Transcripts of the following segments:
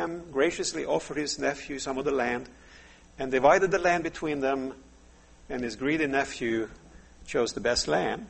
Abraham graciously offered his nephew some of the land and divided the land between them, and his greedy nephew chose the best land.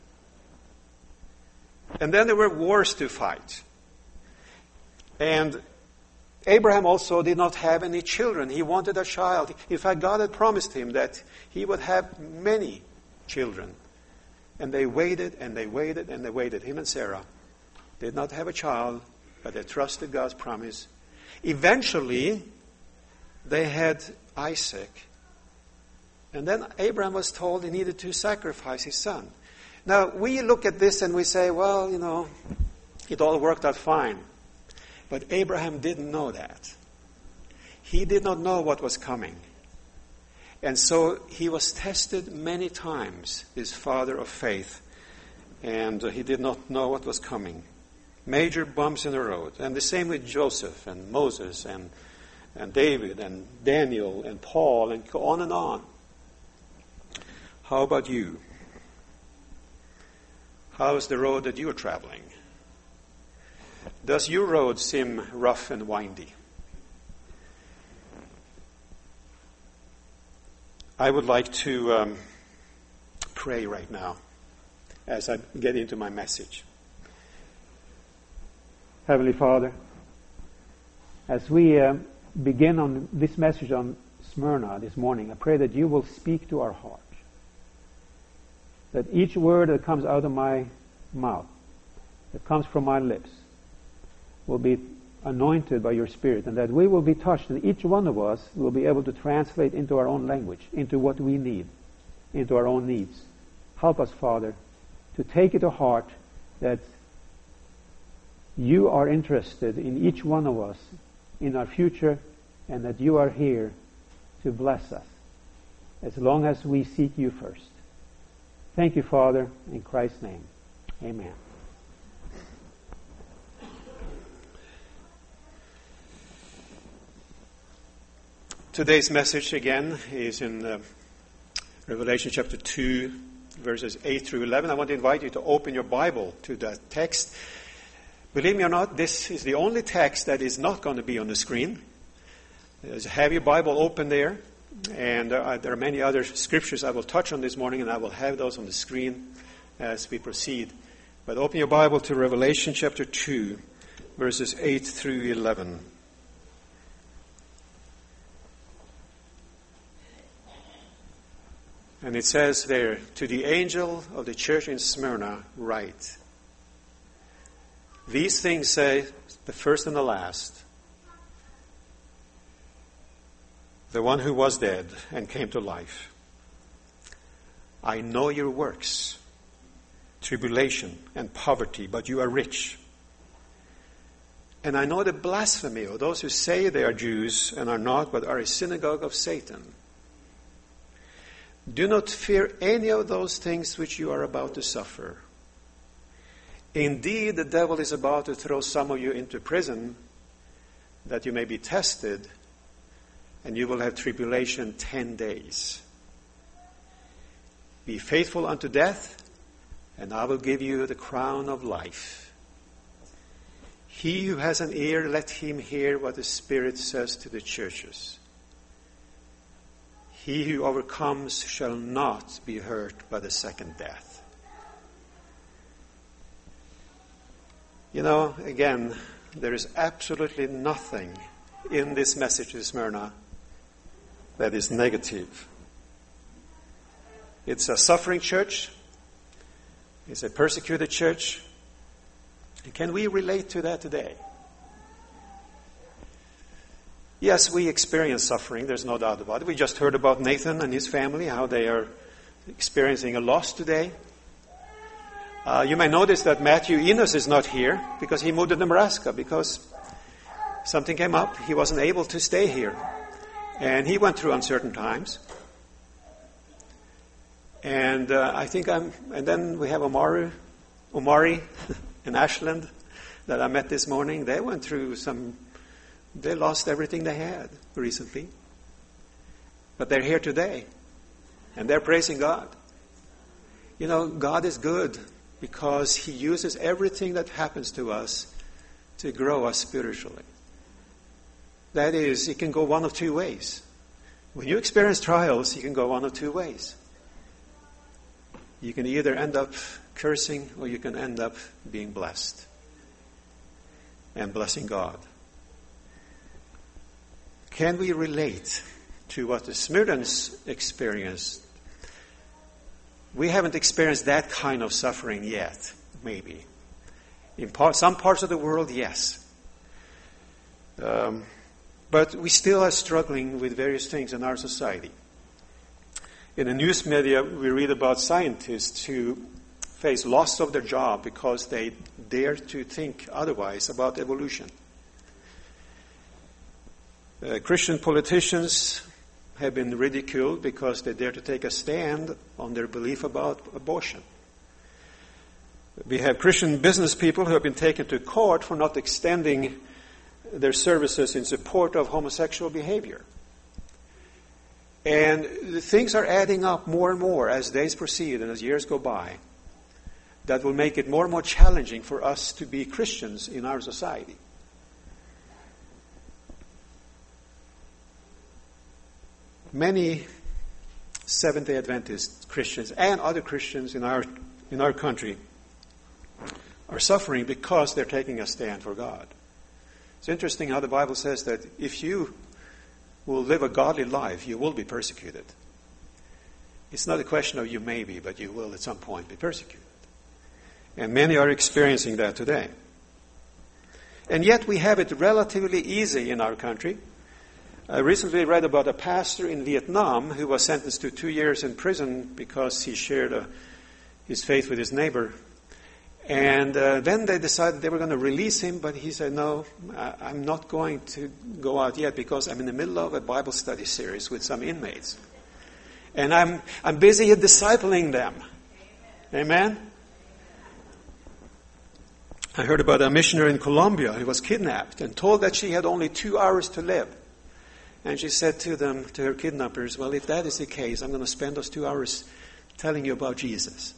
And then there were wars to fight. And Abraham also did not have any children. He wanted a child. In fact, God had promised him that he would have many children. And they waited and they waited and they waited. Him and Sarah did not have a child, but they trusted God's promise. Eventually, they had Isaac. And then Abraham was told he needed to sacrifice his son. Now, we look at this and we say, well, it all worked out fine. But Abraham didn't know that. He did not know what was coming. And so he was tested many times, this father of faith. And he did not know what was coming. Major bumps in the road. And the same with Joseph and Moses and David and Daniel and Paul and on and on. How about you? How is the road that you are traveling? Does your road seem rough and windy? I would like to pray right now as I get into my message. Heavenly Father, as we begin on this message on Smyrna this morning, I pray that you will speak to our heart. That each word that comes out of my mouth, that comes from my lips, will be anointed by your Spirit, and that we will be touched, and each one of us will be able to translate into our own language, into what we need, into our own needs. Help us, Father, to take it to heart that you are interested in each one of us, in our future, and that you are here to bless us, as long as we seek you first. Thank you, Father, in Christ's name. Amen. Today's message again is in Revelation chapter 2, verses 8 through 11. I want to invite you to open your Bible to that text. Believe me or not, this is the only text that is not going to be on the screen. Have your Bible open there. And there are many other scriptures I will touch on this morning, and I will have those on the screen as we proceed. But open your Bible to Revelation chapter 2, verses 8 through 11. And it says there, "To the angel of the church in Smyrna write, these things say the first and the last, the one who was dead and came to life. I know your works, tribulation and poverty, but you are rich. And I know the blasphemy of those who say they are Jews and are not, but are a synagogue of Satan. Do not fear any of those things which you are about to suffer. Indeed, the devil is about to throw some of you into prison, that you may be tested, and you will have tribulation 10 days. Be faithful unto death, and I will give you the crown of life. He who has an ear, let him hear what the Spirit says to the churches. He who overcomes shall not be hurt by the second death." Again, there is absolutely nothing in this message to Smyrna that is negative. It's a suffering church. It's a persecuted church. And can we relate to that today? Yes, we experience suffering. There's no doubt about it. We just heard about Nathan and his family, how they are experiencing a loss today. You may notice that Matthew Enos is not here because he moved to Nebraska because something came up. He wasn't able to stay here. And he went through uncertain times. And and then we have Omari and Ashland that I met this morning. They went through they lost everything they had recently. But they're here today. And they're praising God. God is good because He uses everything that happens to us to grow us spiritually. That is, it can go one of two ways. When you experience trials, you can go one of two ways. You can either end up cursing or you can end up being blessed and blessing God. Can we relate to what the Samaritans experienced? We haven't experienced that kind of suffering yet, maybe. In some parts of the world, yes. But we still are struggling with various things in our society. In the news media, we read about scientists who face loss of their job because they dare to think otherwise about evolution. Christian politicians have been ridiculed because they dare to take a stand on their belief about abortion. We have Christian business people who have been taken to court for not extending their services in support of homosexual behavior. And things are adding up more and more as days proceed and as years go by. That will make it more and more challenging for us to be Christians in our society. Many Seventh-day Adventist Christians and other Christians in our country are suffering because they're taking a stand for God. It's interesting how the Bible says that if you will live a godly life, you will be persecuted. It's not a question of you may be, but you will at some point be persecuted. And many are experiencing that today. And yet we have it relatively easy in our country. I recently read about a pastor in Vietnam who was sentenced to 2 years in prison because he shared his faith with his neighbor. And then they decided they were going to release him, but he said, no, I'm not going to go out yet because I'm in the middle of a Bible study series with some inmates. And I'm busy discipling them. Amen? I heard about a missionary in Colombia who was kidnapped and told that she had only 2 hours to live. And she said to her kidnappers, well, if that is the case, I'm going to spend those 2 hours telling you about Jesus.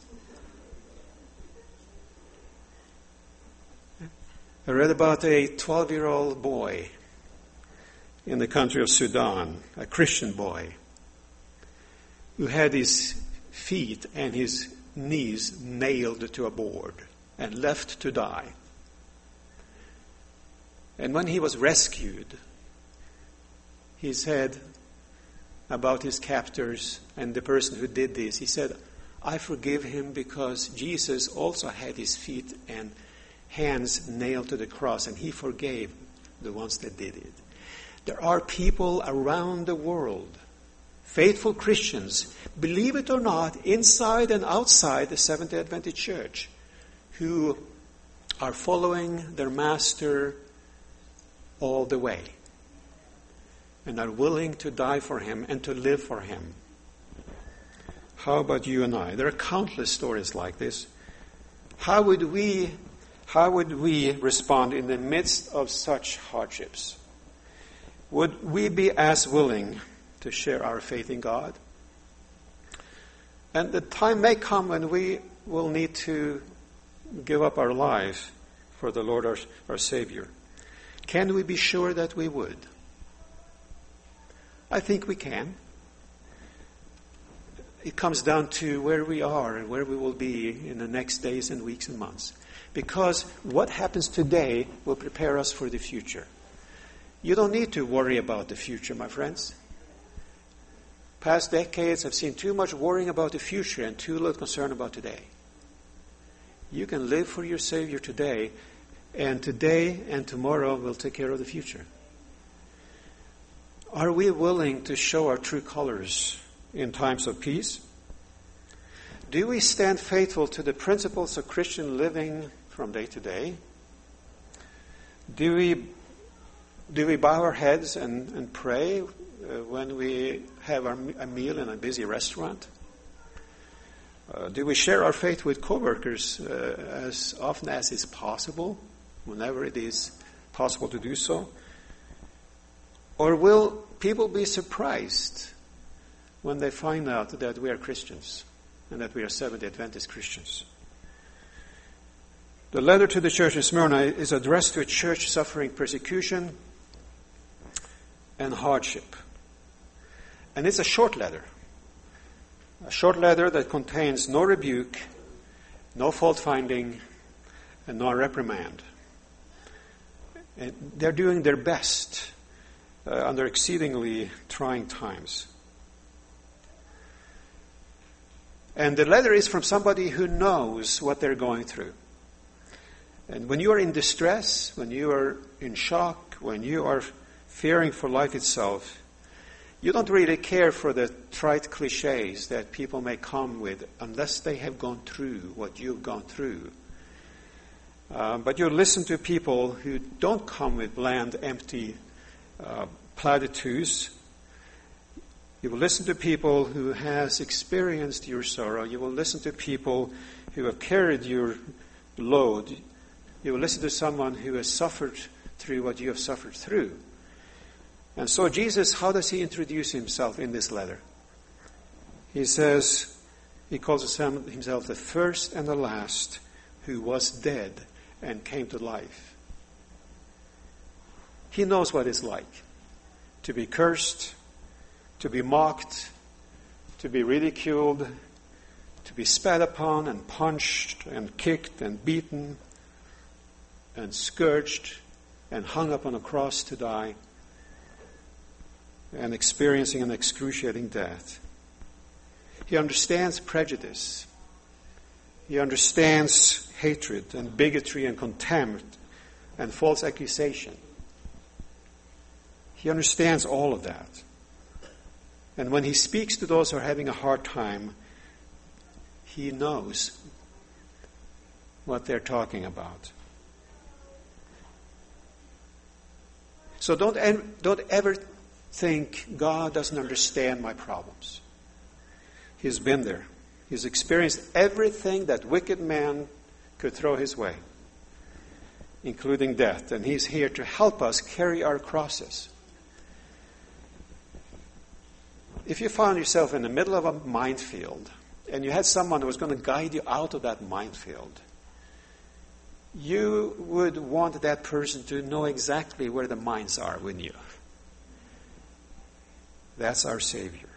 I read about a 12-year-old boy in the country of Sudan, a Christian boy, who had his feet and his knees nailed to a board and left to die. And when he was rescued, he said about his captors and the person who did this, he said, I forgive him because Jesus also had his feet and hands nailed to the cross, and he forgave the ones that did it. There are people around the world, faithful Christians, believe it or not, inside and outside the Seventh-day Adventist Church, who are following their master all the way and are willing to die for him and to live for him. How about you and I? There are countless stories like this. How would we respond in the midst of such hardships? Would we be as willing to share our faith in God? And the time may come when we will need to give up our life for the Lord our Savior. Can we be sure that we would? I think we can. It comes down to where we are and where we will be in the next days and weeks and months. Because what happens today will prepare us for the future. You don't need to worry about the future, my friends. Past decades have seen too much worrying about the future and too little concern about today. You can live for your Savior today, and tomorrow will take care of the future. Are we willing to show our true colors in times of peace? Do we stand faithful to the principles of Christian living from day to day? Do we bow our heads and pray when we have a meal in a busy restaurant? Do we share our faith with co-workers as often as is possible, whenever it is possible to do so? Or will people be surprised when they find out that we are Christians and that we are Seventh-day Adventist Christians? The letter to the church in Smyrna is addressed to a church suffering persecution. and hardship. And it's a short letter. A short letter that contains no rebuke, no fault-finding, and no reprimand. And they're doing their best under exceedingly trying times. And the letter is from somebody who knows what they're going through. And when you are in distress, when you are in shock, when you are fearing for life itself, you don't really care for the trite cliches that people may come with unless they have gone through what you've gone through. But you listen to people who don't come with bland, empty platitudes. You will listen to people who has experienced your sorrow. You will listen to people who have carried your load. You will listen to someone who has suffered through what you have suffered through. And so Jesus, how does he introduce himself in this letter? He says, he calls himself the first and the last who was dead and came to life. He knows what it's like to be cursed, to be mocked, to be ridiculed, to be spat upon and punched and kicked and beaten and scourged and hung up on a cross to die and experiencing an excruciating death. He understands prejudice. He understands hatred and bigotry and contempt and false accusation. He understands all of that. And when he speaks to those who are having a hard time, he knows what they're talking about. So don't ever think God doesn't understand my problems. He's been there. He's experienced everything that wicked man could throw his way, including death. And he's here to help us carry our crosses. If you found yourself in the middle of a minefield and you had someone who was going to guide you out of that minefield, you would want that person to know exactly where the mines are with you. That's our Savior.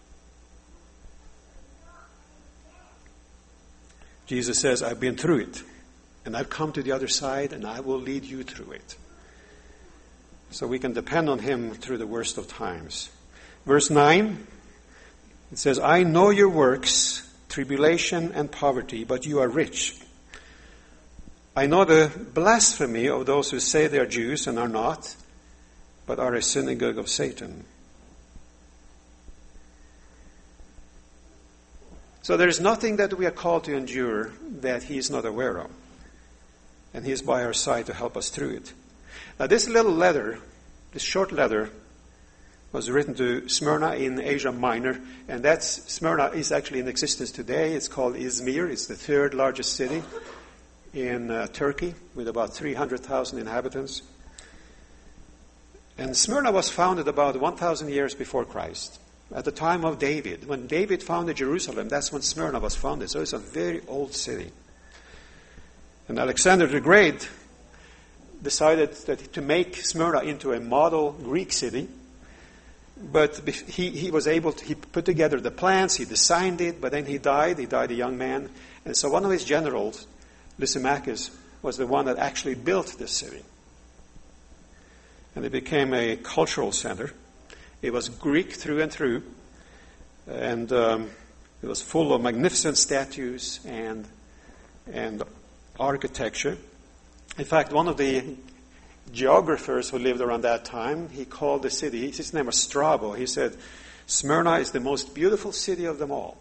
Jesus says, I've been through it, and I've come to the other side, and I will lead you through it. So we can depend on him through the worst of times. Verse 9, it says, I know your works, tribulation and poverty, but you are rich. I know the blasphemy of those who say they are Jews and are not, but are a synagogue of Satan. So there is nothing that we are called to endure that he is not aware of. And he is by our side to help us through it. Now this little letter, this short letter, was written to Smyrna in Asia Minor. And Smyrna is actually in existence today. It's called Izmir. It's the third largest city in Turkey with about 300,000 inhabitants. And Smyrna was founded about 1,000 years before Christ. At the time of David. When David founded Jerusalem, that's when Smyrna was founded. So it's a very old city. And Alexander the Great decided to make Smyrna into a model Greek city. But he was able to, he put together the plans, he designed it, but then he died a young man. And so one of his generals, Lysimachus, was the one that actually built this city. And it became a cultural center. It was Greek through and through, and it was full of magnificent statues and architecture. In fact, one of the geographers who lived around that time, he called the city, his name was Strabo. He said, Smyrna is the most beautiful city of them all.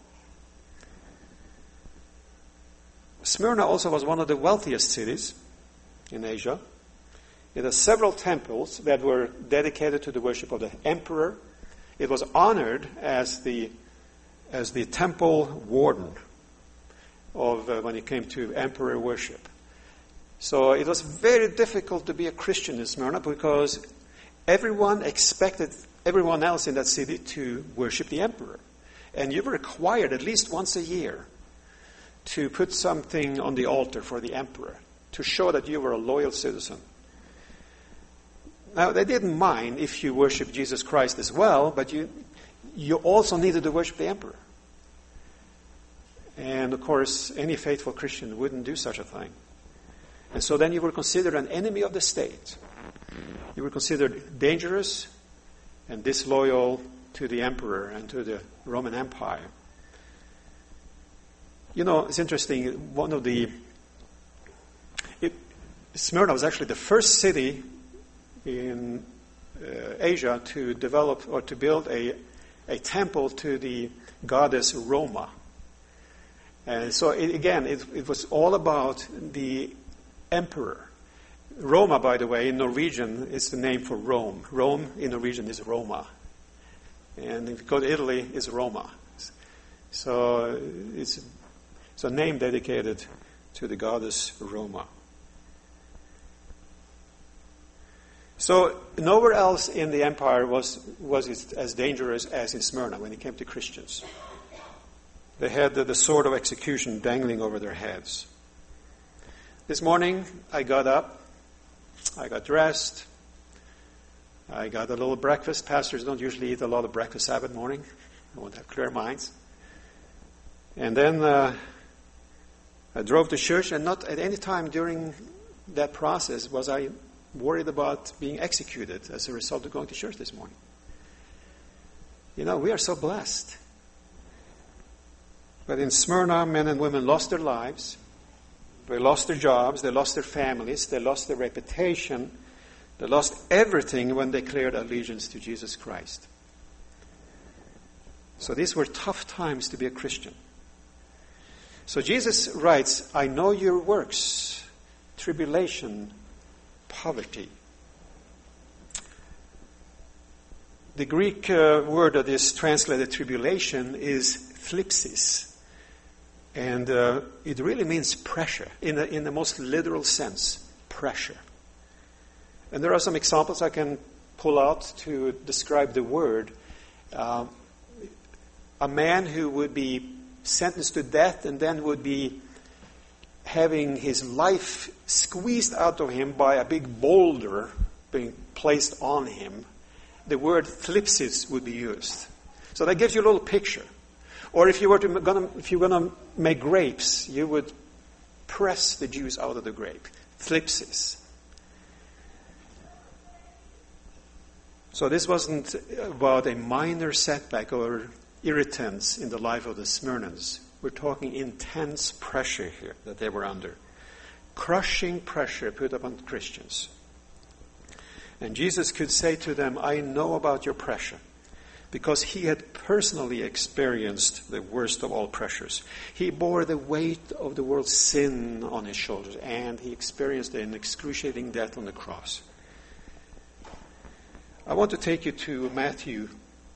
Smyrna also was one of the wealthiest cities in Asia. It has several temples that were dedicated to the worship of the emperor. It was honored as the temple warden of when it came to emperor worship. So it was very difficult to be a Christian in Smyrna because everyone expected everyone else in that city to worship the emperor. And you were required at least once a year to put something on the altar for the emperor to show that you were a loyal citizen. Now, they didn't mind if you worship Jesus Christ as well, but you also needed to worship the emperor. And, of course, any faithful Christian wouldn't do such a thing. And so then you were considered an enemy of the state. You were considered dangerous and disloyal to the emperor and to the Roman Empire. You know, it's interesting, Smyrna was actually the first city in Asia to develop or to build a temple to the goddess Roma. And so, it was all about the emperor. Roma, by the way, in Norwegian is the name for Rome. Rome in Norwegian is Roma. And if you go to Italy, it's Roma. So it's a name dedicated to the goddess Roma. So nowhere else in the empire was it as dangerous as in Smyrna when it came to Christians. They had the sword of execution dangling over their heads. This morning, I got up, I got dressed, I got a little breakfast. Pastors don't usually eat a lot of breakfast Sabbath morning. They won't have clear minds. And then I drove to church, and not at any time during that process was I worried about being executed as a result of going to church this morning. You know, we are so blessed. But in Smyrna, men and women lost their lives. They lost their jobs. They lost their families. They lost their reputation. They lost everything when they declared allegiance to Jesus Christ. So these were tough times to be a Christian. So Jesus writes, I know your works, tribulation, poverty. The Greek word that is translated tribulation is thlipsis. And it really means pressure, in the most literal sense, pressure. And there are some examples I can pull out to describe the word. A man who would be sentenced to death and then would be having his life squeezed out of him by a big boulder being placed on him, the word thlipsis would be used. So that gives you a little picture. Or if you were going to make grapes, you would press the juice out of the grape. Thlipsis. So this wasn't about a minor setback or irritants in the life of the Smyrnans. We're talking intense pressure here that they were under. Crushing pressure put upon Christians. And Jesus could say to them, I know about your pressure. Because he had personally experienced the worst of all pressures. He bore the weight of the world's sin on his shoulders, and he experienced an excruciating death on the cross. I want to take you to Matthew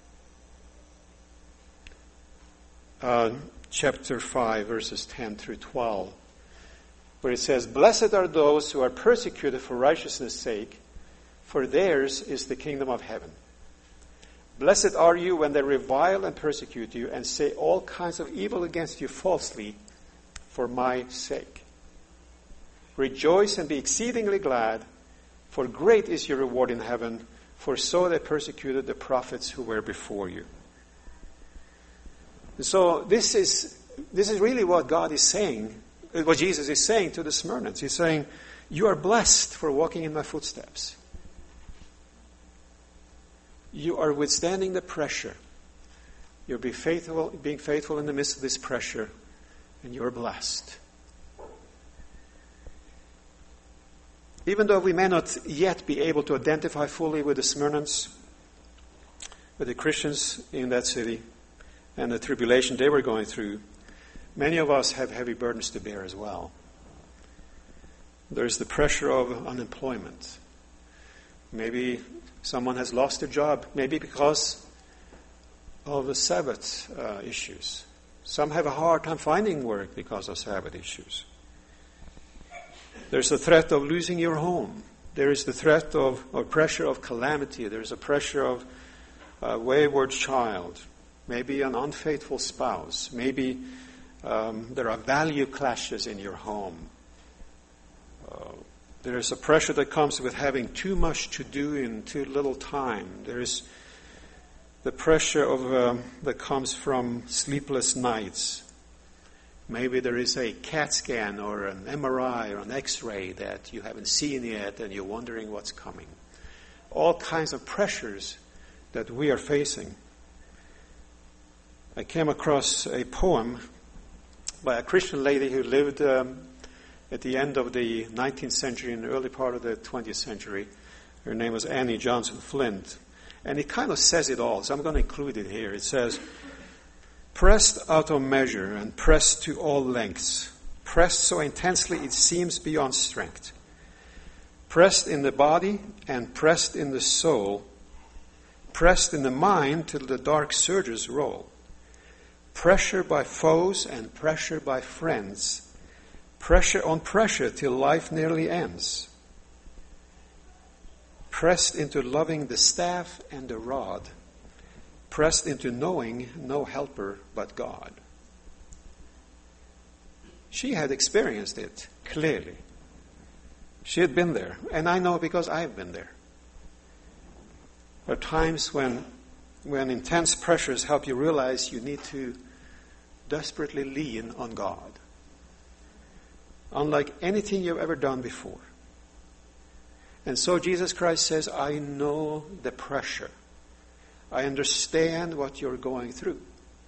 chapter 5, verses 10 through 12, where it says, Blessed are those who are persecuted for righteousness' sake, for theirs is the kingdom of heaven. Blessed are you when they revile and persecute you and say all kinds of evil against you falsely for my sake. Rejoice and be exceedingly glad, for great is your reward in heaven, for so they persecuted the prophets who were before you. And so this is really what God is saying, what Jesus is saying to the Smyrnans. He's saying, you are blessed for walking in my footsteps. You are withstanding the pressure. You're being faithful in the midst of this pressure, and you're blessed. Even though we may not yet be able to identify fully with the Smyrnans, with the Christians in that city, and the tribulation they were going through, many of us have heavy burdens to bear as well. There's the pressure of unemployment. Maybe someone has lost their job, maybe because of the Sabbath issues. Some have a hard time finding work because of Sabbath issues. There's the threat of losing your home. There is the threat of pressure of calamity. There's a pressure of a wayward child. Maybe an unfaithful spouse. Maybe there are value clashes in your home. There is a pressure that comes with having too much to do in too little time. There is the pressure that comes from sleepless nights. Maybe there is a CAT scan or an MRI or an X-ray that you haven't seen yet and you're wondering what's coming. All kinds of pressures that we are facing. I came across a poem by a Christian lady who lived at the end of the 19th century and the early part of the 20th century. Her name was Annie Johnson Flint. And it kind of says it all, so I'm going to include it here. It says, pressed out of measure and pressed to all lengths, pressed so intensely it seems beyond strength, pressed in the body and pressed in the soul, pressed in the mind till the dark surges roll, pressure by foes and pressure by friends, pressure on pressure till life nearly ends, pressed into loving the staff and the rod, pressed into knowing no helper but God. She had experienced it clearly. She had been there, and I know because I've been there. There are times when intense pressures help you realize you need to desperately lean on God, unlike anything you've ever done before. And so Jesus Christ says, I know the pressure. I understand what you're going through.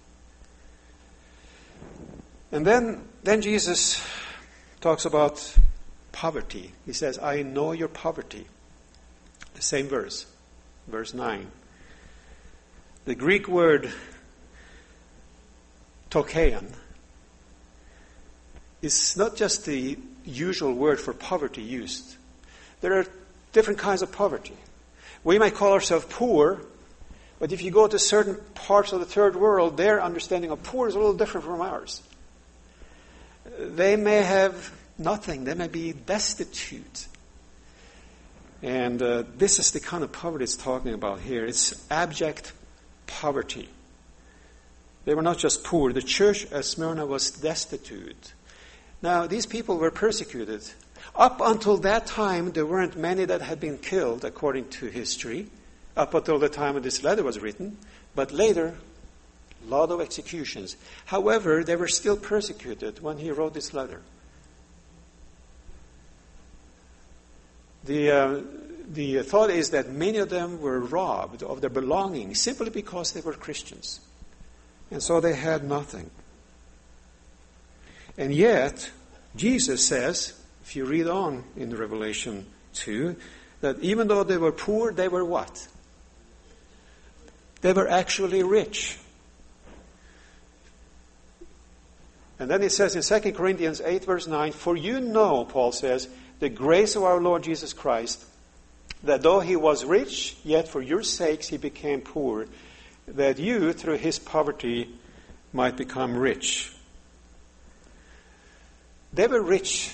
And then Jesus talks about poverty. He says, I know your poverty. The same verse, verse 9. The Greek word tokean is not just the usual word for poverty used. There are different kinds of poverty. We might call ourselves poor, but if you go to certain parts of the third world, their understanding of poor is a little different from ours. They may have nothing. They may be destitute. And this is the kind of poverty it's talking about here. It's abject poverty. They were not just poor. The church at Smyrna was destitute. Now, these people were persecuted. Up until that time, there weren't many that had been killed, according to history, up until the time when this letter was written. But later, a lot of executions. However, they were still persecuted when he wrote this letter. The thought is that many of them were robbed of their belongings simply because they were Christians. And so they had nothing. And yet, Jesus says, if you read on in Revelation 2, that even though they were poor, they were what? They were actually rich. And then it says in 2 Corinthians 8, verse 9, for you know, Paul says, the grace of our Lord Jesus Christ, that though he was rich, yet for your sakes he became poor, that you, through his poverty, might become rich. They were rich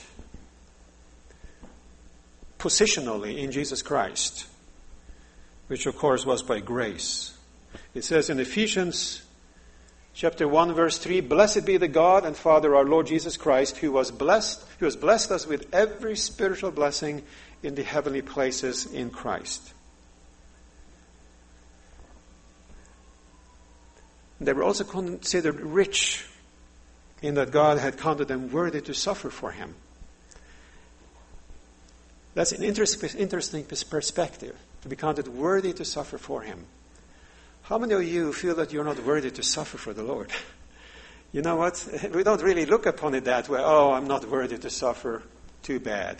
positionally in Jesus Christ, which of course was by grace. It says in Ephesians chapter 1, verse 3, blessed be the God and Father, our Lord Jesus Christ, who has blessed us with every spiritual blessing in the heavenly places in Christ. They were also considered rich in that God had counted them worthy to suffer for him. That's an interesting perspective, to be counted worthy to suffer for him. How many of you feel that you're not worthy to suffer for the Lord? You know what? We don't really look upon it that way. Oh, I'm not worthy to suffer. Too bad.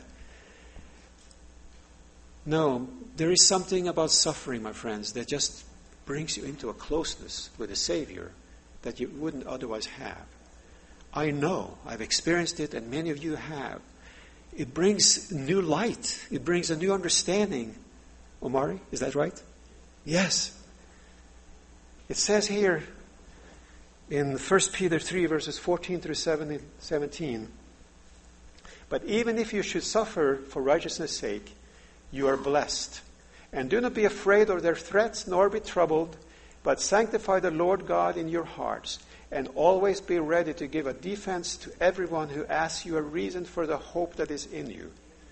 No, there is something about suffering, my friends, that just brings you into a closeness with the Savior that you wouldn't otherwise have. I know, I've experienced it, and many of you have. It brings new light. It brings a new understanding. Omari, is that right? Yes. It says here in 1 Peter 3, verses 14 through 17, but even if you should suffer for righteousness' sake, you are blessed. And do not be afraid of their threats, nor be troubled, but sanctify the Lord God in your hearts, and always be ready to give a defense to everyone who asks you a reason for the hope that is in you,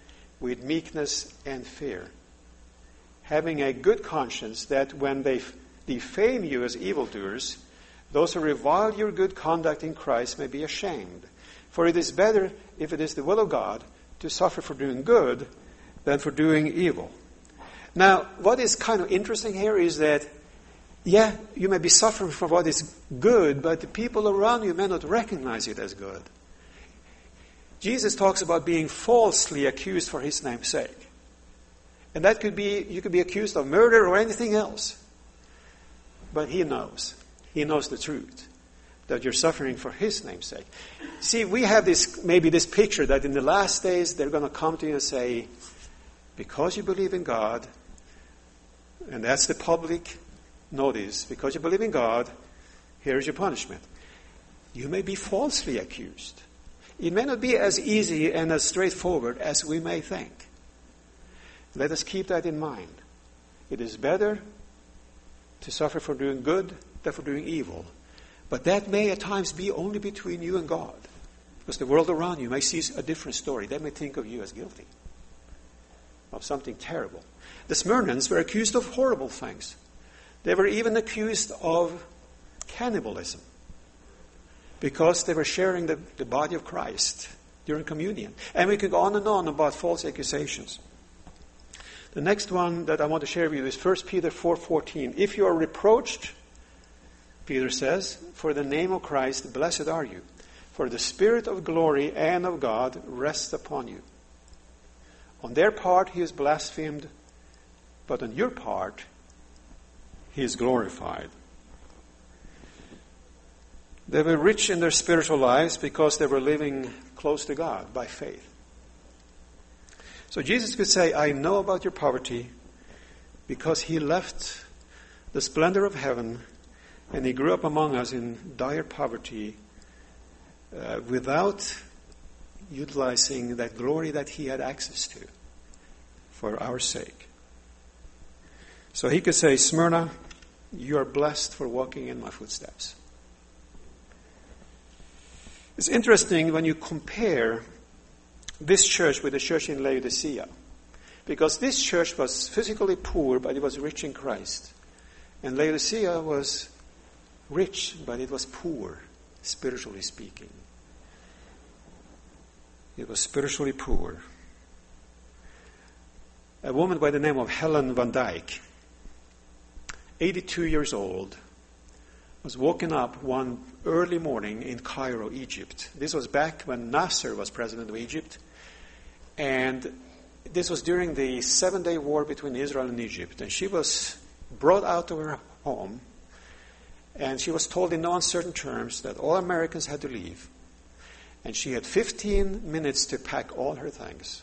with meekness and fear, having a good conscience, that when they defame you as evildoers, those who revile your good conduct in Christ may be ashamed. For it is better, if it is the will of God, to suffer for doing good than for doing evil. Now, what is kind of interesting here is that, yeah, you may be suffering for what is good, but the people around you may not recognize it as good. Jesus talks about being falsely accused for his name's sake. And that could be, you could be accused of murder or anything else. But he knows. He knows the truth, that you're suffering for his name's sake. See, we have maybe this picture that in the last days they're going to come to you and say, because you believe in God, and that's the public notice, because you believe in God, here's your punishment. You may be falsely accused. It may not be as easy and as straightforward as we may think. Let us keep that in mind. It is better to suffer for doing good than for doing evil. But that may at times be only between you and God. Because the world around you may see a different story. They may think of you as guilty of something terrible. The Smyrnans were accused of horrible things. They were even accused of cannibalism because they were sharing the body of Christ during communion. And we could go on and on about false accusations. The next one that I want to share with you is 1 Peter 4:14. If you are reproached, Peter says, for the name of Christ, blessed are you, for the Spirit of glory and of God rests upon you. On their part he is blasphemed, but on your part he is glorified. They were rich in their spiritual lives because they were living close to God by faith. So Jesus could say, I know about your poverty, because he left the splendor of heaven and he grew up among us in dire poverty without utilizing that glory that he had access to for our sake. So he could say, Smyrna, you are blessed for walking in my footsteps. It's interesting when you compare this church with the church in Laodicea, because this church was physically poor, but it was rich in Christ. And Laodicea was rich, but it was poor, spiritually speaking. It was spiritually poor. A woman by the name of Helen Van Dyke, 82 years old, was woken up one early morning in Cairo, Egypt. This was back when Nasser was president of Egypt. And this was during the 7-day war between Israel and Egypt. And she was brought out of her home. And she was told in no uncertain terms that all Americans had to leave. And she had 15 minutes to pack all her things.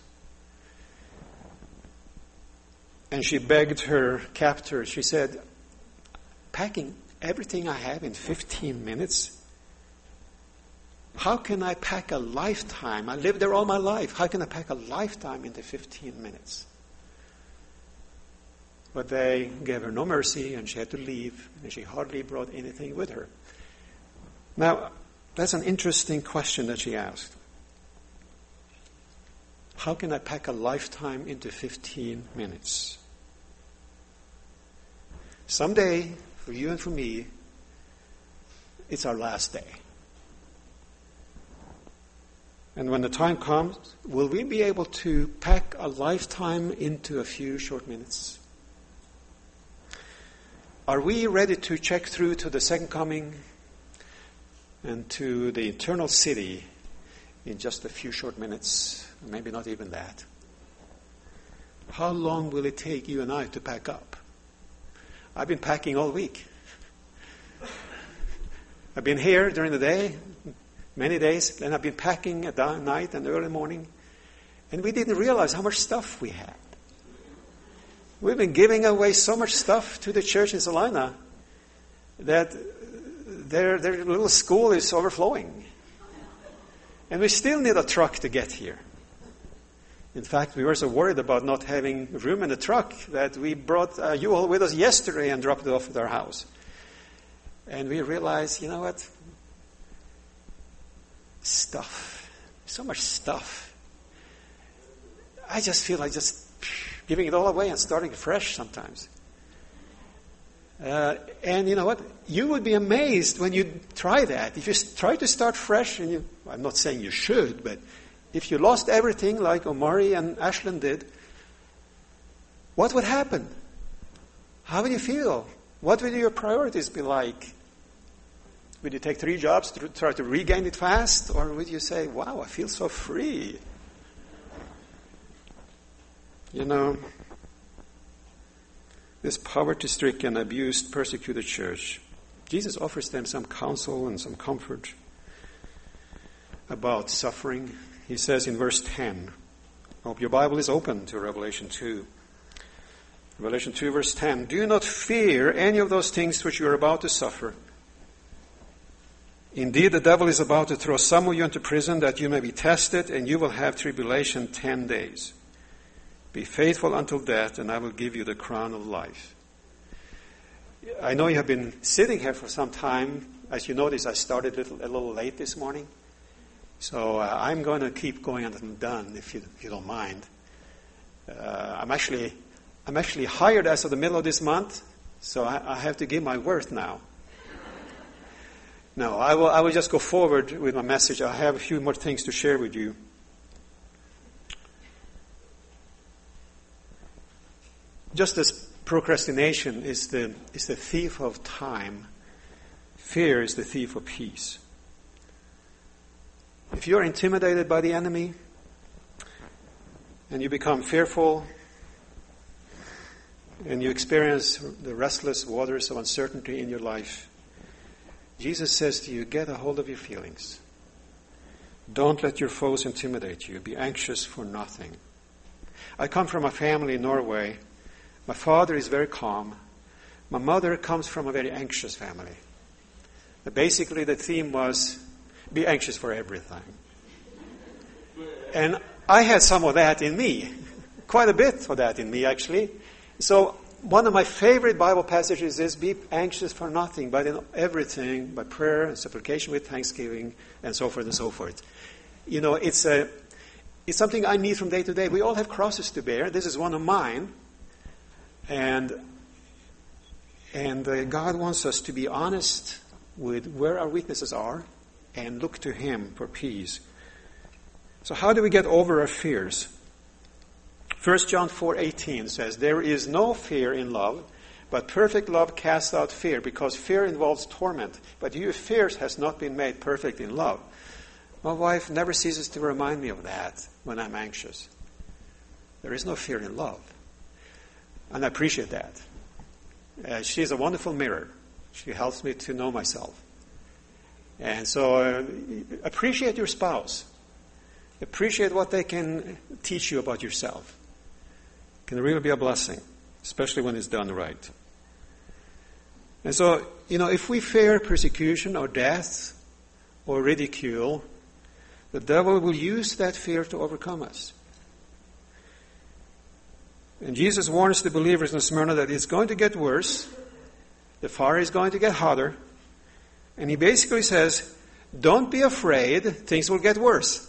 And she begged her captor, she said, packing everything I have in 15 minutes? How can I pack a lifetime? I lived there all my life. How can I pack a lifetime into 15 minutes? But they gave her no mercy, and she had to leave, and she hardly brought anything with her. Now, that's an interesting question that she asked. How can I pack a lifetime into 15 minutes? Someday, for you and for me, it's our last day. And when the time comes, will we be able to pack a lifetime into a few short minutes? Are we ready to check through to the second coming and to the eternal city in just a few short minutes? Maybe not even that. How long will it take you and I to pack up? I've been packing all week. I've been here during the day, many days, and I've been packing at night and early morning. And we didn't realize how much stuff we had. We've been giving away so much stuff to the church in Salina that their little school is overflowing. And we still need a truck to get here. In fact, we were so worried about not having room in the truck that we brought a U-Haul with us yesterday and dropped it off at our house. And we realized, you know what? Stuff. So much stuff. I just feel like just giving it all away and starting fresh sometimes. And you know what? You would be amazed when you try that. If you try to start fresh, and I'm not saying you should, but if you lost everything like Omari and Ashland did, what would happen? How would you feel? What would your priorities be like? Would you take 3 jobs to try to regain it fast? Or would you say, wow, I feel so free? You know, this poverty-stricken, abused, persecuted church, Jesus offers them some counsel and some comfort about suffering. He says in verse 10, I hope your Bible is open to Revelation 2. Revelation 2, verse 10, do not fear any of those things which you are about to suffer. Indeed, the devil is about to throw some of you into prison that you may be tested, and you will have tribulation 10 days. Be faithful until death, and I will give you the crown of life. I know you have been sitting here for some time. As you notice, I started a little late this morning. So I'm going to keep going until I'm done, if you don't mind. I'm actually hired as of the middle of this month, so I have to give my worth now. No, I will just go forward with my message. I have a few more things to share with you. Just as procrastination is the thief of time, fear is the thief of peace. If you're intimidated by the enemy and you become fearful and you experience the restless waters of uncertainty in your life, Jesus says to you, get a hold of your feelings. Don't let your foes intimidate you. Be anxious for nothing. I come from a family in Norway. My father is very calm. My mother comes from a very anxious family. Basically, the theme was, be anxious for everything. And I had some of that in me. Quite a bit of that in me, actually. So one of my favorite Bible passages is, be anxious for nothing, but in everything, by prayer and supplication with thanksgiving, and so forth and so forth. You know, it's something I need from day to day. We all have crosses to bear. This is one of mine. And God wants us to be honest with where our weaknesses are and look to Him for peace. So how do we get over our fears? 1 John 4:18 says, there is no fear in love, but perfect love casts out fear, because fear involves torment. But he who fears has not been made perfect in love. My wife never ceases to remind me of that when I'm anxious. There is no fear in love. And I appreciate that. She's a wonderful mirror. She helps me to know myself. And so appreciate your spouse. Appreciate what they can teach you about yourself. It can really be a blessing, especially when it's done right. And so, you know, if we fear persecution or death or ridicule, the devil will use that fear to overcome us. And Jesus warns the believers in Smyrna that it's going to get worse. The fire is going to get hotter. And he basically says, don't be afraid, things will get worse.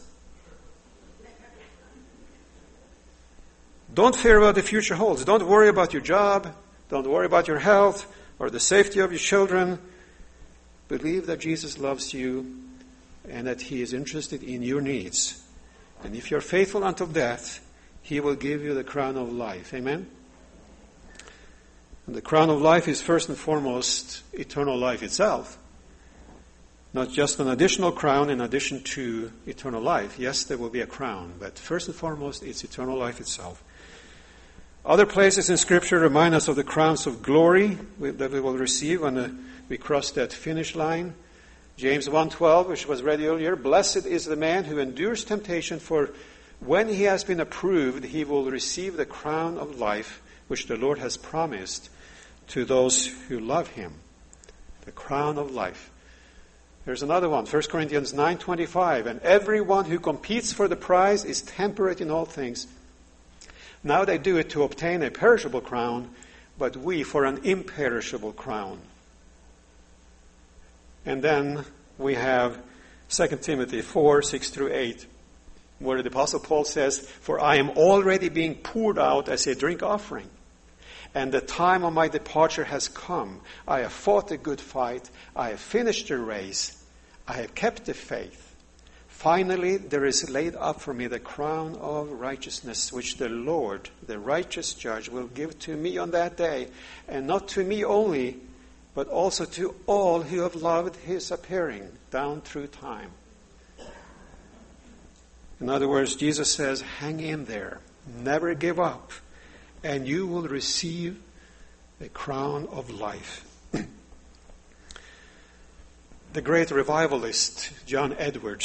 Don't fear what the future holds. Don't worry about your job. Don't worry about your health or the safety of your children. Believe that Jesus loves you and that He is interested in your needs. And if you're faithful until death, He will give you the crown of life. Amen? And the crown of life is first and foremost eternal life itself. Not just an additional crown in addition to eternal life. Yes, there will be a crown, but first and foremost, it's eternal life itself. Other places in Scripture remind us of the crowns of glory that we will receive when we cross that finish line. James 1:12, which was read earlier, blessed is the man who endures temptation, for when he has been approved, he will receive the crown of life, which the Lord has promised to those who love Him. The crown of life. There's another one, 1 Corinthians 9:25, and everyone who competes for the prize is temperate in all things. Now they do it to obtain a perishable crown, but we for an imperishable crown. And then we have 2 Timothy 4:6-8. where the Apostle Paul says, "For I am already being poured out as a drink offering, and the time of my departure has come. I have fought a good fight. I have finished the race. I have kept the faith. Finally, there is laid up for me the crown of righteousness, which the Lord, the righteous judge, will give to me on that day, and not to me only, but also to all who have loved his appearing down through time." In other words, Jesus says, hang in there, never give up, and you will receive a crown of life. The great revivalist Jonathan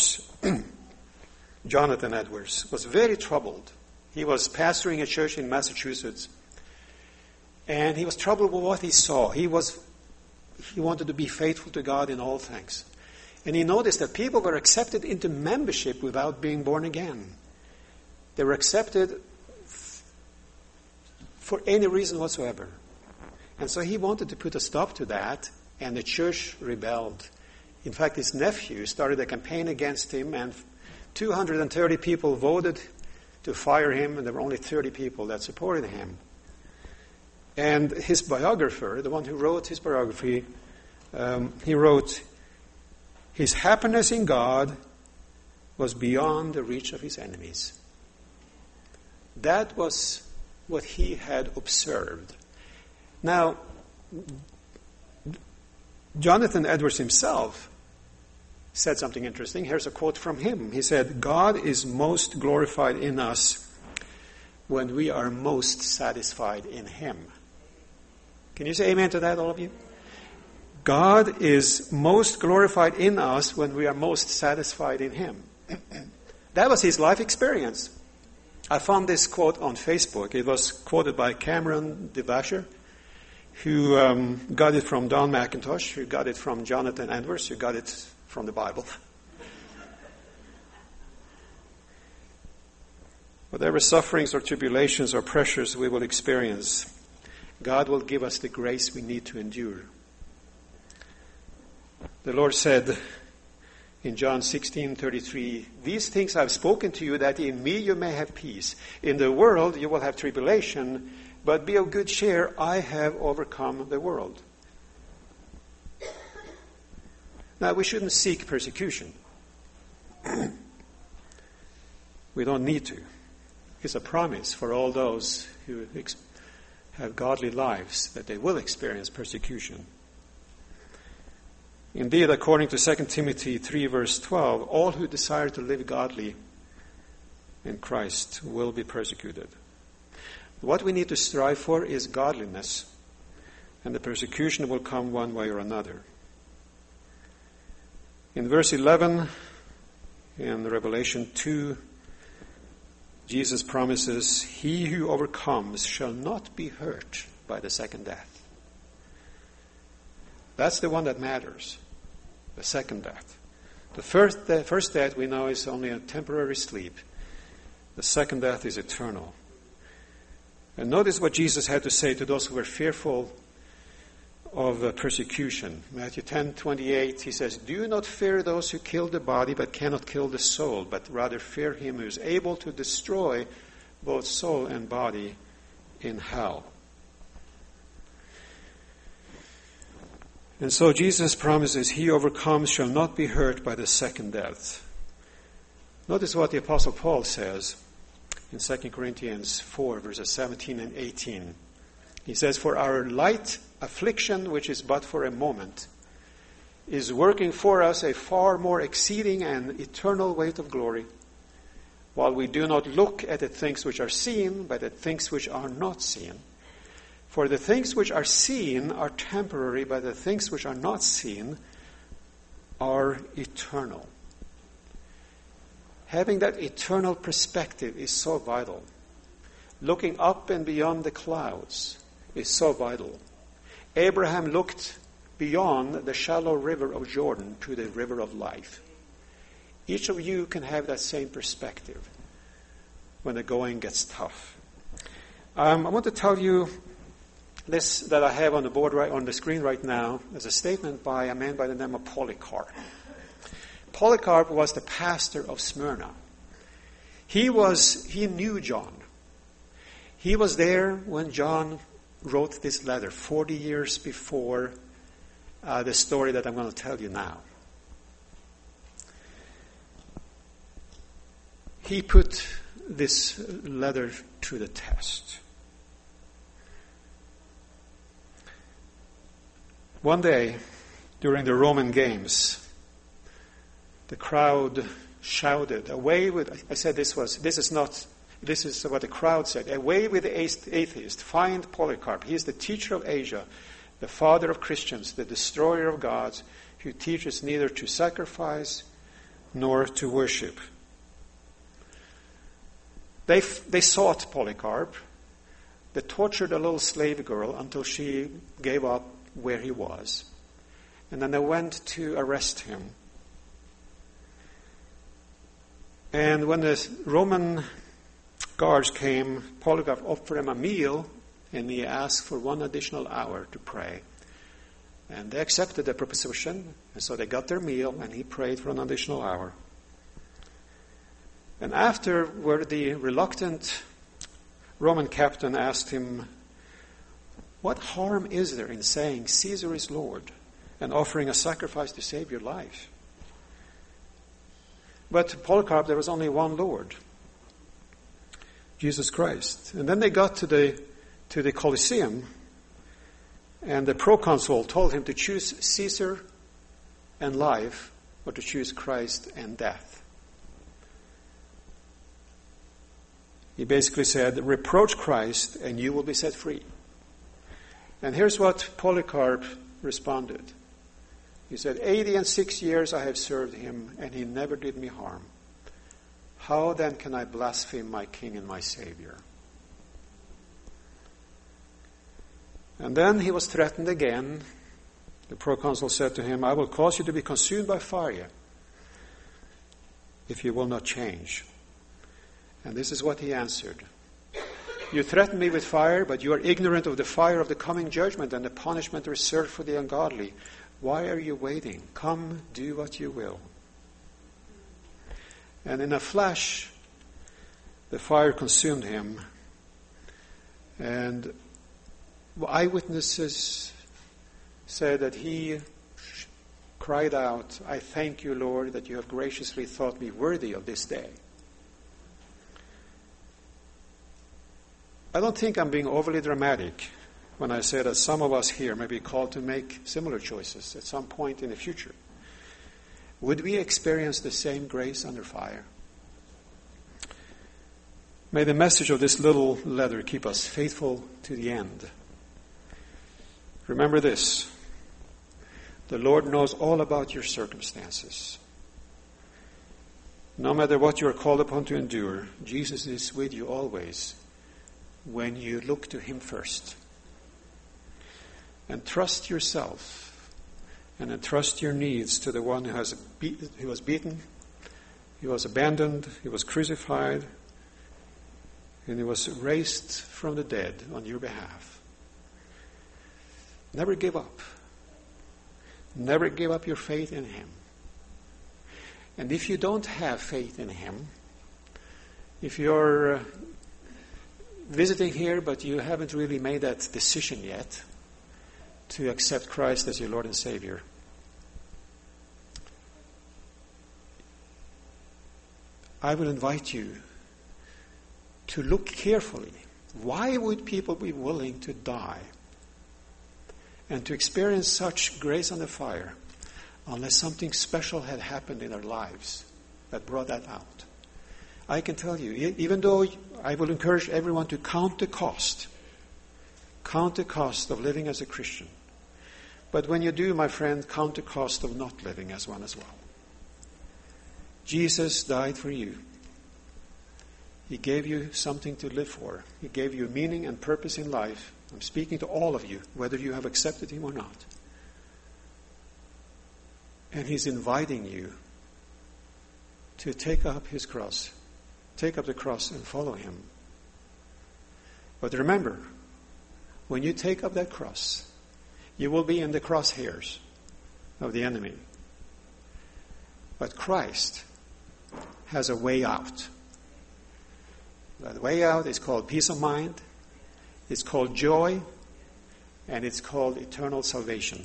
Edwards, was very troubled. He was pastoring a church in Massachusetts, and he was troubled with what he saw. He wanted to be faithful to God in all things. And he noticed that people were accepted into membership without being born again. They were accepted for any reason whatsoever. And so he wanted to put a stop to that, and the church rebelled. In fact, his nephew started a campaign against him, and 230 people voted to fire him, and there were only 30 people that supported him. And his biographer, the one who wrote his biography, he wrote, "His happiness in God was beyond the reach of his enemies." That was what he had observed. Now, Jonathan Edwards himself said something interesting. Here's a quote from him. He said, "God is most glorified in us when we are most satisfied in him." Can you say amen to that, all of you? God is most glorified in us when we are most satisfied in him. That was his life experience. I found this quote on Facebook. It was quoted by Cameron DeVasher, who got it from Don McIntosh, who got it from Jonathan Edwards, who got it from the Bible. Whatever sufferings or tribulations or pressures we will experience, God will give us the grace we need to endure. The Lord said in John 16:33, "These things I have spoken to you, that in me you may have peace. In the world you will have tribulation, but be of good cheer, I have overcome the world." Now, we shouldn't seek persecution. We don't need to. It's a promise for all those who have godly lives that they will experience persecution. Indeed, according to 2 Timothy 3, verse 12, all who desire to live godly in Christ will be persecuted. What we need to strive for is godliness, and the persecution will come one way or another. In verse 11, in Revelation 2, Jesus promises, "He who overcomes shall not be hurt by the second death." That's the one that matters, the second death. The first death we know is only a temporary sleep. The second death is eternal. And notice what Jesus had to say to those who were fearful of persecution. Matthew 10:28, he says, "Do not fear those who kill the body but cannot kill the soul, but rather fear him who is able to destroy both soul and body in hell." And so Jesus promises, "He overcomes shall not be hurt by the second death." Notice what the Apostle Paul says in 2 Corinthians 4, verses 17 and 18. He says, "For our light affliction, which is but for a moment, is working for us a far more exceeding and eternal weight of glory, while we do not look at the things which are seen, but at things which are not seen. For the things which are seen are temporary, but the things which are not seen are eternal." Having that eternal perspective is so vital. Looking up and beyond the clouds is so vital. Abraham looked beyond the shallow river of Jordan to the river of life. Each of you can have that same perspective when the going gets tough. I want to tell you this that I have on the board right on the screen right now is a statement by a man by the name of Polycarp. Polycarp was the pastor of Smyrna. He knew John. He was there when John wrote this letter 40 years before the story that I'm going to tell you now. He put this letter to the test. One day, during the Roman games, the crowd shouted, "Away with," I said this is what the crowd said, "Away with the atheist, find Polycarp. He is the teacher of Asia, the father of Christians, the destroyer of gods, who teaches neither to sacrifice nor to worship." They sought Polycarp. They tortured a little slave girl until she gave up where he was. And then they went to arrest him. And when the Roman guards came, Polycarp offered him a meal, and he asked for 1 additional hour to pray. And they accepted the proposition, and so they got their meal, and he prayed for an additional hour. And afterward, the reluctant Roman captain asked him, "What harm is there in saying Caesar is Lord and offering a sacrifice to save your life?" But Polycarp, there was only one Lord, Jesus Christ. And then they got to the Colosseum, and the proconsul told him to choose Caesar and life, or to choose Christ and death. He basically said, "Reproach Christ and you will be set free." And here's what Polycarp responded. He said, 86 years I have served him, and he never did me harm. How then can I blaspheme my King and my Savior? And then he was threatened again. The proconsul said to him, "I will cause you to be consumed by fire if you will not change." And this is what he answered. "You threaten me with fire, but you are ignorant of the fire of the coming judgment and the punishment reserved for the ungodly. Why are you waiting? Come, do what you will." And in a flash, the fire consumed him. And eyewitnesses said that he cried out, "I thank you, Lord, that you have graciously thought me worthy of this day." I don't think I'm being overly dramatic when I say that some of us here may be called to make similar choices at some point in the future. Would we experience the same grace under fire? May the message of this little letter keep us faithful to the end. Remember this: the Lord knows all about your circumstances. No matter what you are called upon to endure, Jesus is with you always when you look to him first. And trust yourself and entrust your needs to the one who was beaten, he was abandoned, he was crucified, and he was raised from the dead on your behalf. Never give up. Never give up your faith in him. And if you don't have faith in him, if you're visiting here but you haven't really made that decision yet to accept Christ as your Lord and Savior, I will invite you to look carefully. Why would people be willing to die and to experience such grace under fire unless something special had happened in their lives that brought that out? I can tell you, even though I will encourage everyone to count the cost of living as a Christian. But when you do, my friend, count the cost of not living as one as well. Jesus died for you. He gave you something to live for. He gave you meaning and purpose in life. I'm speaking to all of you, whether you have accepted him or not. And he's inviting you to take up his cross. Take up the cross and follow him. But remember, when you take up that cross, you will be in the crosshairs of the enemy. But Christ has a way out. The way out is called peace of mind, it's called joy, and it's called eternal salvation.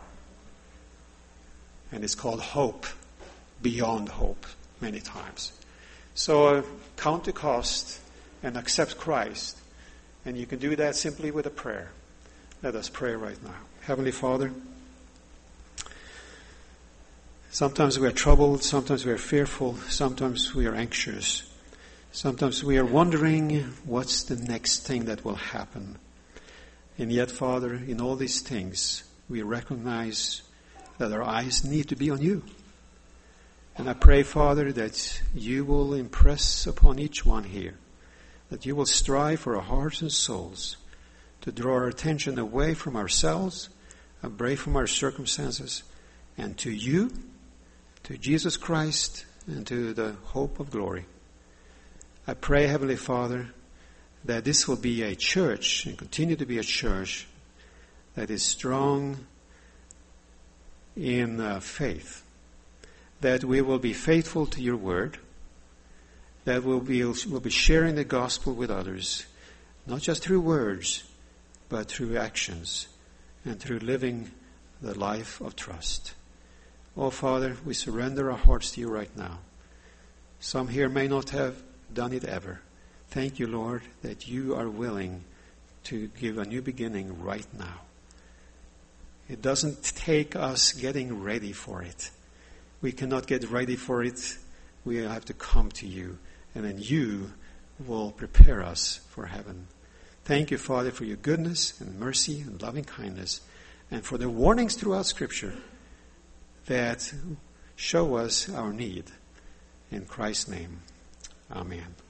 And it's called hope, beyond hope, many times. So count the cost and accept Christ. And you can do that simply with a prayer. Let us pray right now. Heavenly Father, sometimes we are troubled, sometimes we are fearful, sometimes we are anxious. Sometimes we are wondering what's the next thing that will happen. And yet, Father, in all these things, we recognize that our eyes need to be on you. And I pray, Father, that you will impress upon each one here, that you will strive for our hearts and souls to draw our attention away from ourselves, away from our circumstances, and to you, to Jesus Christ, and to the hope of glory. I pray, Heavenly Father, that this will be a church and continue to be a church that is strong in faith, that we will be faithful to your word, that we'll be sharing the gospel with others, not just through words, but through actions and through living the life of trust. Oh, Father, we surrender our hearts to you right now. Some here may not have done it ever. Thank you, Lord, that you are willing to give a new beginning right now. It doesn't take us getting ready for it. We cannot get ready for it. We have to come to you, and then you will prepare us for heaven. Thank you, Father, for your goodness and mercy and loving kindness, and for the warnings throughout Scripture that show us our need. In Christ's name, amen.